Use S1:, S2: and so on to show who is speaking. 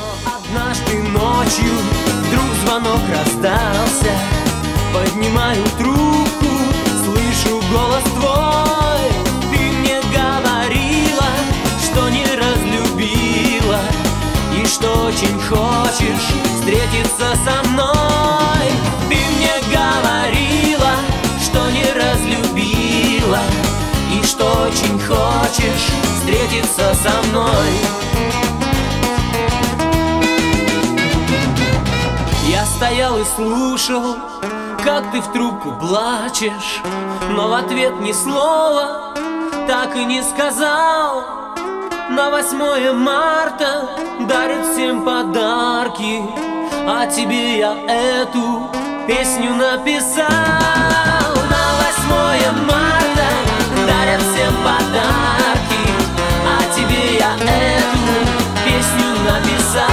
S1: Но однажды ночью вдруг звонок раздался. Поднимаю трубку, слышу голос твой. Ты мне говорила, что не разлюбила и что очень хочешь встретиться со мной. Ты мне говорила, что не разлюбила и что очень хочешь встретиться со мной. Я стоял и слушал, как ты в трубку плачешь, но в ответ ни слова так и не сказал. На 8 марта дарят всем подарки, а тебе я эту песню написал. На 8 марта дарят всем подарки, а тебе я эту песню написал.